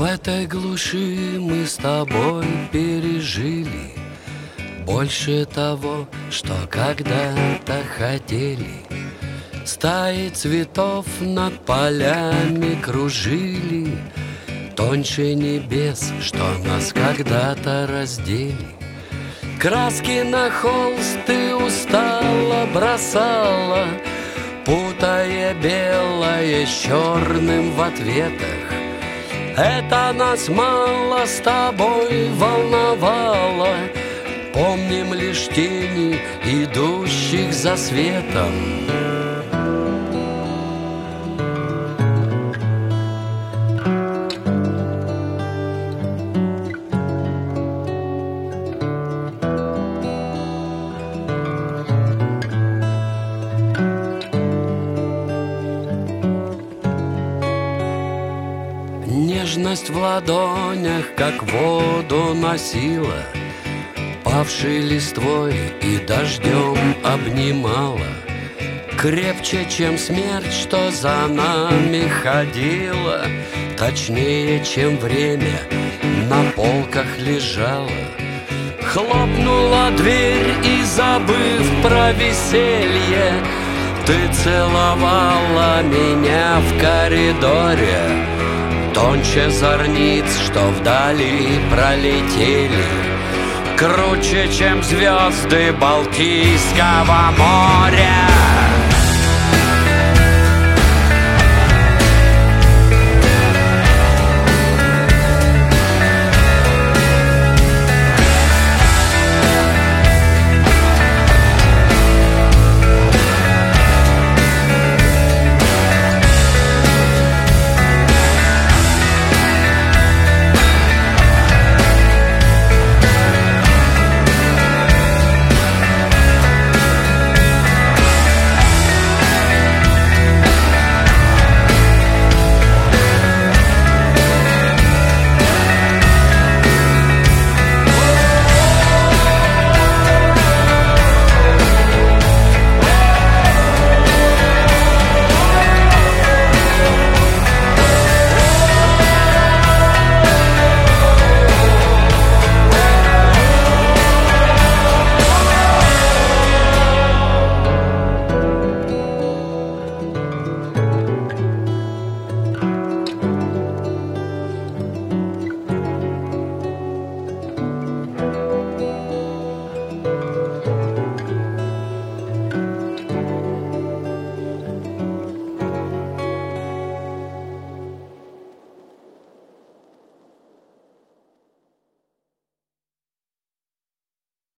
этой глуши мы с тобой пережили больше того, что когда-то хотели. Стаи цветов над полями кружили, тоньше небес, что нас когда-то раздели. Краски на холст ты устало бросала, путая белое с черным в ответах. Это нас мало с тобой волновало, помним лишь тени, идущих за светом. Нежность в ладонях, как воду носила, павшей листвой и дождем обнимала. Крепче, чем смерть, что за нами ходила, точнее, чем время на полках лежала. Хлопнула дверь и, забыв про веселье, ты целовала меня в коридоре. Тоньше зорниц, что вдали пролетели, круче, чем звезды Балтийского моря.